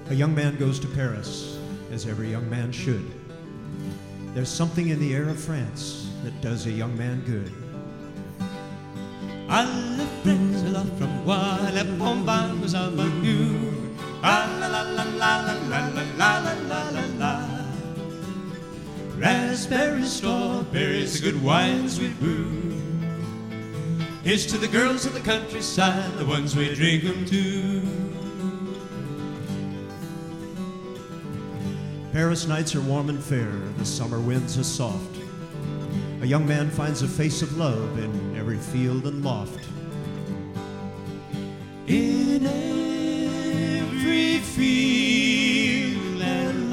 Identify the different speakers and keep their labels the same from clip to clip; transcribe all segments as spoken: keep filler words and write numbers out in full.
Speaker 1: A young man goes to Paris, as every young man should. There's something in the air of France that does a young man good.
Speaker 2: Alle frelser from moi, les bombes à Bakou. Ah la la la la la la la la la la la. Raspberries, strawberries, the good wine, sweet brew. Here's to the girls of the countryside, the ones we drink them to.
Speaker 1: Paris nights are warm and fair, the summer winds are soft. A young man finds a face of love in every field and loft.
Speaker 2: In every field and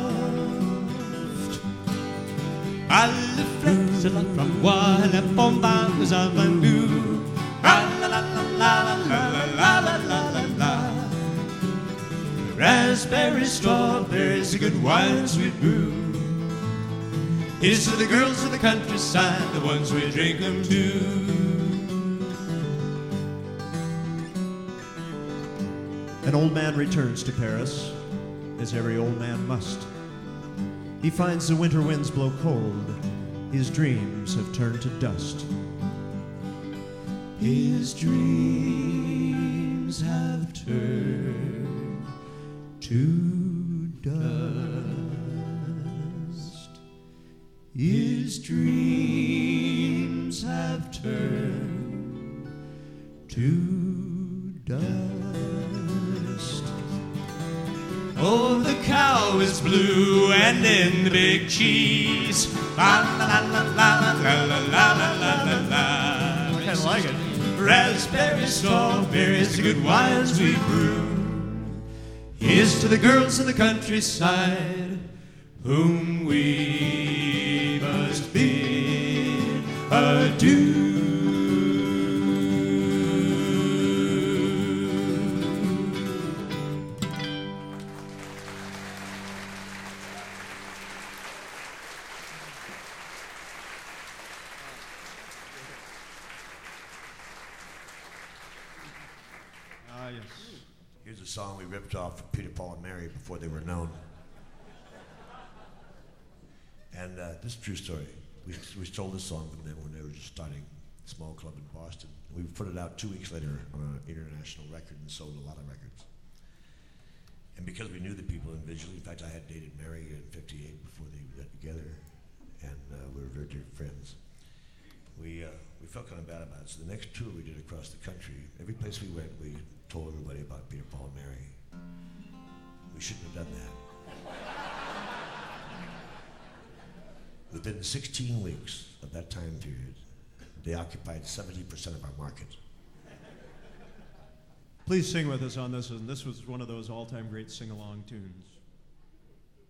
Speaker 2: loft. Alle frelser from moi, les bombes à Bakou. Ah la la la la la la la la la la la. Raspberries, strawberries, a good wine, sweet brew. Here's to the girls of the countryside, the ones we drink them to.
Speaker 1: An old man returns to Paris, as every old man must. He finds the winter winds blow cold, his dreams have turned to dust.
Speaker 2: His dreams have turned
Speaker 1: to dust.
Speaker 2: His dreams have turned
Speaker 1: to dust.
Speaker 2: Oh, the cow is blue and in the big cheese. La la la la la la la la la la la la.
Speaker 1: I kind of like it.
Speaker 2: Raspberries, strawberries, the good wines we brew. Here's to the girls of the countryside, whom we must bid adieu.
Speaker 1: Ah, yes.
Speaker 3: Here's a song we ripped off from Peter, Paul, and Mary before they were known. And uh, this is a true story. We, we stole this song from them when they were just starting a small club in Boston. We put it out two weeks later on an international record and sold a lot of records. And because we knew the people individually, in fact, I had dated Mary in fifty-eight before they got together, and uh, we were very dear friends. We, uh, we felt kind of bad about it, so the next tour we did across the country, every place we went, we told everybody about Peter, Paul, and Mary. We shouldn't have done that. Within sixteen weeks of that time period, they occupied seventy percent of our market.
Speaker 1: Please sing with us on this, and this was one of those all-time great sing-along tunes.